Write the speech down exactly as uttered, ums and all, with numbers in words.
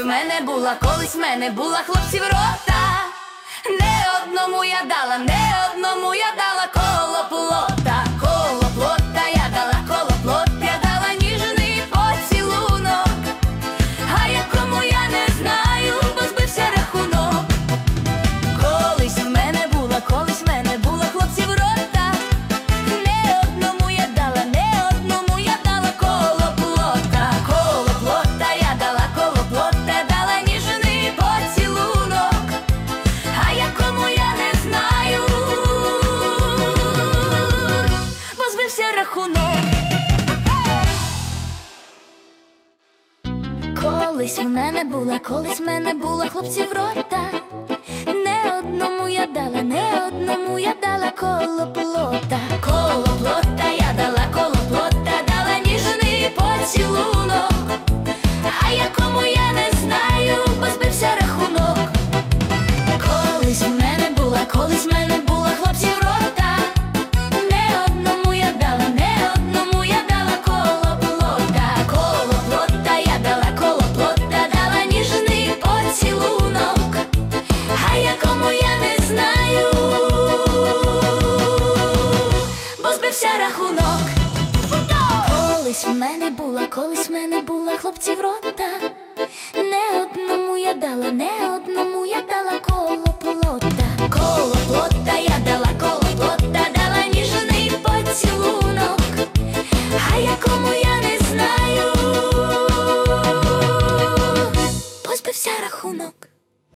мене була, колись в мене була хлопців рота. Не одному я дала, не одному я дала коло плота. Коло плота я дала, коло плота я дала ніжний поцілунок. А якому я не знаю, бо збився рахунок. Колись в мене була, колись в мене була хлопців рота. Не одному я дала, не одному я дала коло плота. Коло плота я дала, коло плота дала ніжний поцілунок. А якому я не знаю, бо збився рахунок. Колись в мене була, колись в мене була хлопців рота. Не одному я дала, не одному я дала коло плота. Коло плота я дала, коло плота дала ніжний поцілунок. А якому я не знаю, бо збився рахунок. Колись в мене була, колись в мене була хлопців рота. Не одному я дала, не одному я дала коло плота. Коло плота я дала, коло плота дала ніжний поцілунок. А якому я не знаю, бо збився рахунок. Колись в мене була, колись в мене була хлопців рота. Не